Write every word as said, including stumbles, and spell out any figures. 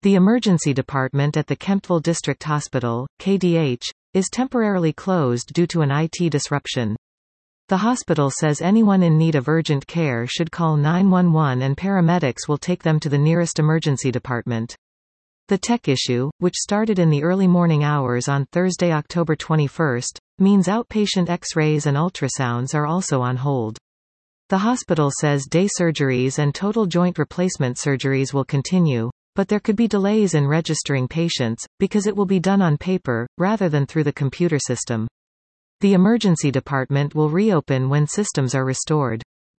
The emergency department at the Kemptville District Hospital, K D H, is temporarily closed due to an I T disruption. The hospital says anyone in need of urgent care should call nine one one and paramedics will take them to the nearest emergency department. The tech issue, which started in the early morning hours on Thursday, October twenty-first, means outpatient X-rays and ultrasounds are also on hold. The hospital says day surgeries and total joint replacement surgeries will continue, but there could be delays in registering patients, because it will be done on paper, rather than through the computer system. The emergency department will reopen when systems are restored.